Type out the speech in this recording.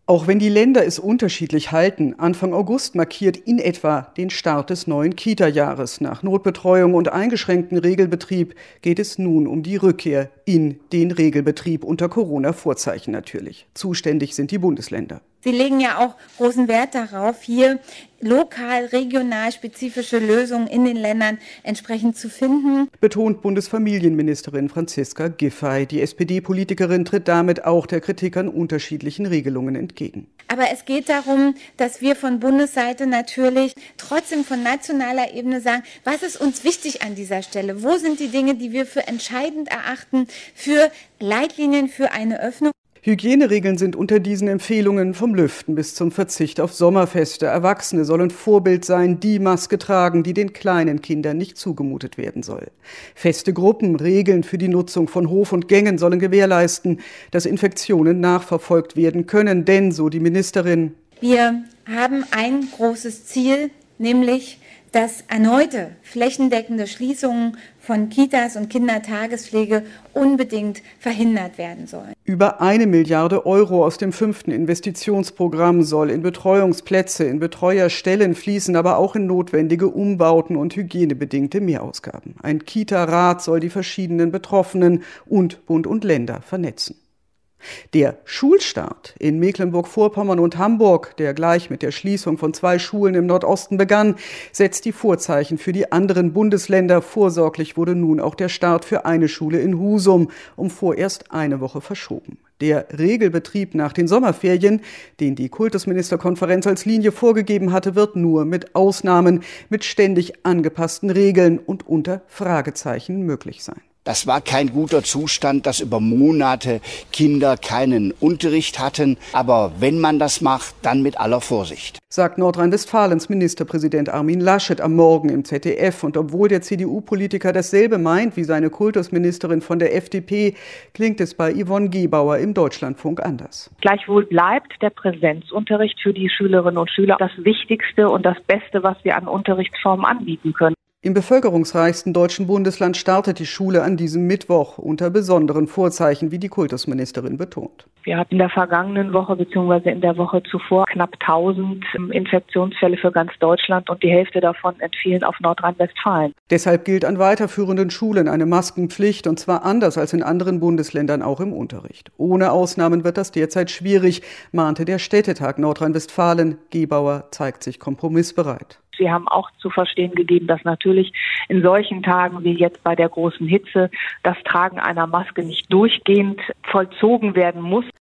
Auch wenn die Länder es unterschiedlich halten, Anfang August markiert in etwa den Start des neuen Kita-Jahres. Nach Notbetreuung und eingeschränktem Regelbetrieb geht es nun um die Rückkehr in den Regelbetrieb unter Corona-Vorzeichen natürlich. Zuständig sind die Bundesländer. Sie legen ja auch großen Wert darauf, hier lokal, regional spezifische Lösungen in den Ländern entsprechend zu finden. Betont Bundesfamilienministerin Franziska Giffey. Die SPD-Politikerin tritt damit auch der Kritik an unterschiedlichen Regelungen entgegen. Aber es geht darum, dass wir von Bundesseite natürlich trotzdem von nationaler Ebene sagen, was ist uns wichtig an dieser Stelle? Wo sind die Dinge, die wir für entscheidend erachten, für Leitlinien, für eine Öffnung? Hygieneregeln sind unter diesen Empfehlungen vom Lüften bis zum Verzicht auf Sommerfeste. Erwachsene sollen Vorbild sein, die Maske tragen, die den kleinen Kindern nicht zugemutet werden soll. Feste Gruppen, Regeln für die Nutzung von Hof und Gängen sollen gewährleisten, dass Infektionen nachverfolgt werden können. Denn, so die Ministerin, wir haben ein großes Ziel, nämlich dass erneute flächendeckende Schließungen von Kitas und Kindertagespflege unbedingt verhindert werden sollen. Über 1 Milliarde Euro aus dem 5. Investitionsprogramm soll in Betreuungsplätze, in Betreuerstellen fließen, aber auch in notwendige Umbauten und hygienebedingte Mehrausgaben. Ein Kita-Rat soll die verschiedenen Betroffenen und Bund und Länder vernetzen. Der Schulstart in Mecklenburg-Vorpommern und Hamburg, der gleich mit der Schließung von 2 Schulen im Nordosten begann, setzt die Vorzeichen für die anderen Bundesländer. Vorsorglich wurde nun auch der Start für eine Schule in Husum um vorerst eine Woche verschoben. Der Regelbetrieb nach den Sommerferien, den die Kultusministerkonferenz als Linie vorgegeben hatte, wird nur mit Ausnahmen, mit ständig angepassten Regeln und unter Fragezeichen möglich sein. Das war kein guter Zustand, dass über Monate Kinder keinen Unterricht hatten. Aber wenn man das macht, dann mit aller Vorsicht. Sagt Nordrhein-Westfalens Ministerpräsident Armin Laschet am Morgen im ZDF. Und obwohl der CDU-Politiker dasselbe meint wie seine Kultusministerin von der FDP, klingt es bei Yvonne Gebauer im Deutschlandfunk anders. Gleichwohl bleibt der Präsenzunterricht für die Schülerinnen und Schüler das Wichtigste und das Beste, was wir an Unterrichtsformen anbieten können. Im bevölkerungsreichsten deutschen Bundesland startet die Schule an diesem Mittwoch unter besonderen Vorzeichen, wie die Kultusministerin betont. Wir hatten in der vergangenen Woche bzw. in der Woche zuvor knapp 1000 Infektionsfälle für ganz Deutschland und die Hälfte davon entfielen auf Nordrhein-Westfalen. Deshalb gilt an weiterführenden Schulen eine Maskenpflicht und zwar anders als in anderen Bundesländern auch im Unterricht. Ohne Ausnahmen wird das derzeit schwierig, mahnte der Städtetag Nordrhein-Westfalen. Gebauer zeigt sich kompromissbereit. Sie haben auch zu verstehen gegeben, dass natürlich in solchen Tagen wie jetzt bei der großen Hitze das Tragen einer Maske nicht durchgehend vollzogen werden muss.